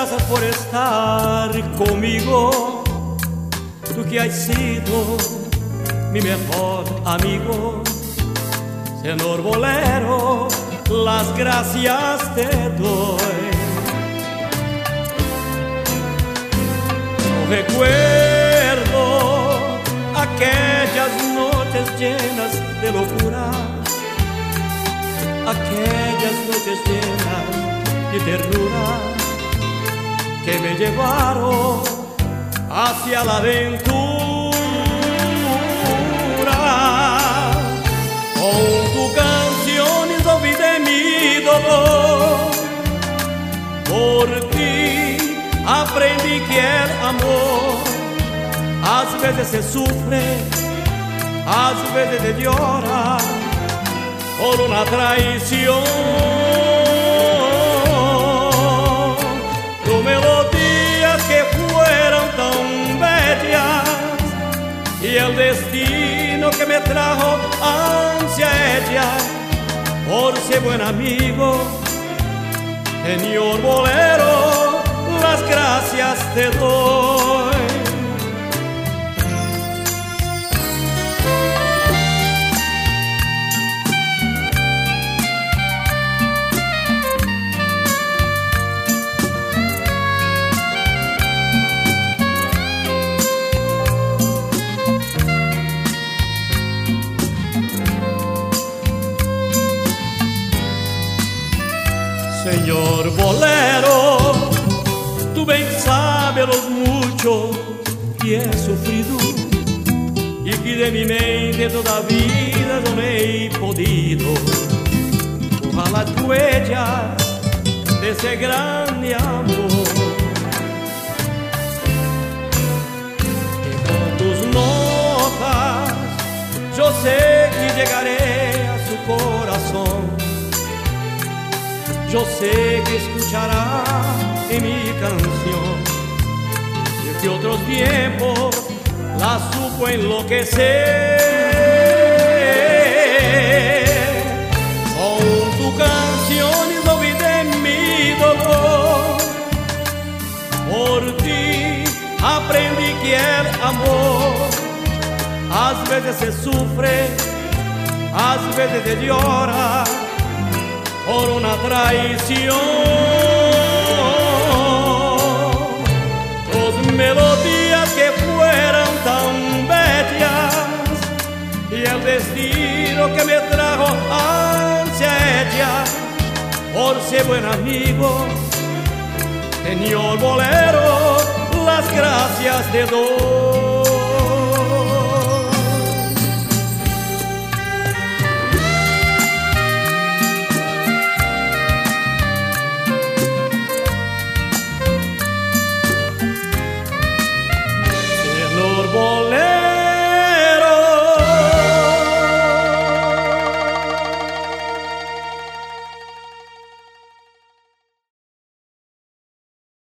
gracias por estar conmigo, tú que has sido mi mejor amigo. Señor bolero, las gracias te doy. No recuerdo aquellas noches llenas de locura, aquellas noches llenas de ternura que me llevaron hacia la aventura. Con tus canciones olvidé mi dolor, por ti aprendí que el amor às vezes se sufre, às vezes se llora por una traición. Tu melodías que fueron tan bellas y el destino que me trajo hacia ella, por ser buen amigo, señor bolero, las gracias te doy. Señor bolero, tú bien sabes los mucho que he sufrido y que de mi mente toda vida no he podido borrar las huellas de ese grande amor. Y con tus notas yo sé que llegaré a su corazón. Yo sé que escuchará en mi canción y que otros tiempos la supo enloquecer. Con tu canción olvidé mi dolor, por ti aprendí que el amor às veces se sufre, às veces se llora por una traición. Tus melodías que fueron tan bellas y el destino que me trajo hacia ella, por ser buen amigo, señor bolero, las gracias te doy.